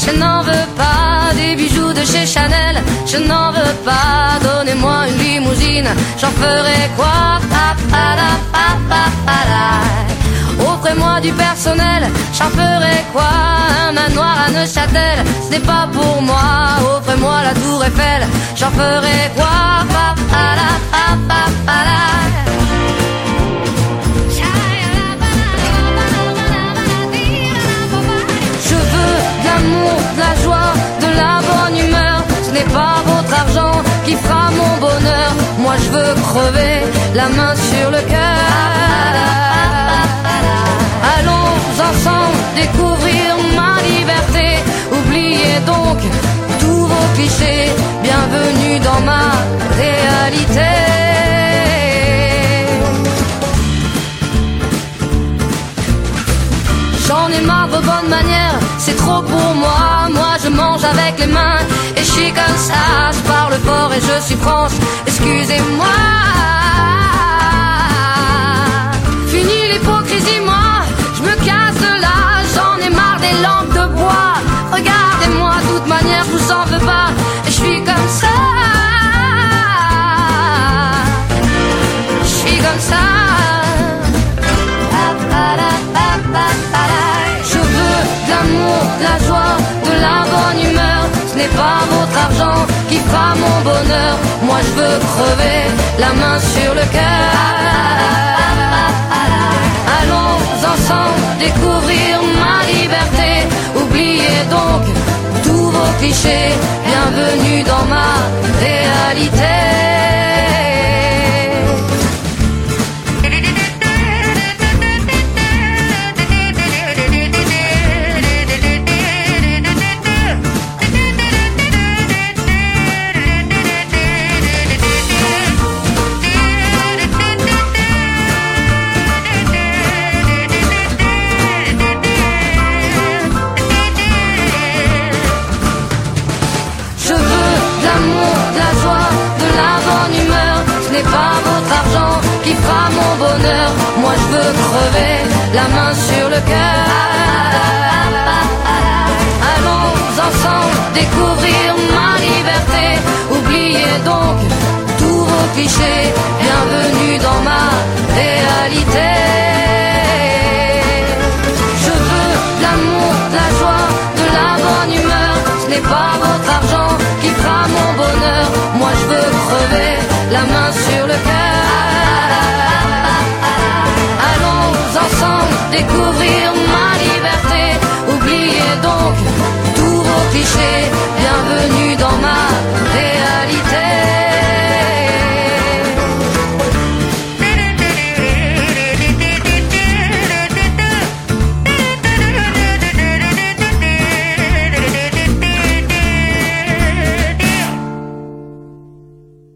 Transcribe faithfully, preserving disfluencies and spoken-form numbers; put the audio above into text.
Je n'en veux pas des bijoux de chez Chanel, je n'en veux pas, donnez-moi une limousine, j'en ferai quoi? Offrez-moi du personnel, j'en ferai quoi? Un manoir à Neuchâtel, ce n'est pas pour moi. Offrez-moi la tour Eiffel, j'en ferai quoi? Je veux de l'amour, de la joie, de la bonne humeur. Ce n'est pas votre argent qui fera mon bonheur. Moi je veux crever, la main sur le cœur. Allons ensemble découvrir ma liberté. Oubliez donc tous vos clichés. Bienvenue dans ma réalité. J'en ai marre de vos bonnes manières, c'est trop pour moi. Moi je mange avec les mains et je suis comme ça. Je parle fort et je suis franche, excusez-moi. Fini l'hypocrisie, moi je me casse de là. J'en ai marre des lampes de bois. Regardez-moi, de toute manière je vous en veux pas. Et je suis comme ça. Je suis comme ça. Je veux de l'amour, de la joie, de la bonne humeur. Ce n'est pas votre argent qui fera mon bonheur. Moi je veux crever, la main sur le cœur. Allons ensemble découvrir ma liberté. Oubliez donc tous vos clichés. Bienvenue dans ma réalité. Pas votre argent qui fera mon bonheur. Moi je veux crever, la main sur le cœur. Allons ensemble découvrir ma liberté. Oubliez donc tous vos clichés. Bienvenue dans ma réalité. Je veux de l'amour, de la joie, de la bonne humeur. Ce n'est pas votre argent qui fera mon bonheur. Moi je veux crever, la main sur le cœur. Allons ensemble découvrir ma liberté. Oubliez donc tous vos clichés. Bienvenue dans ma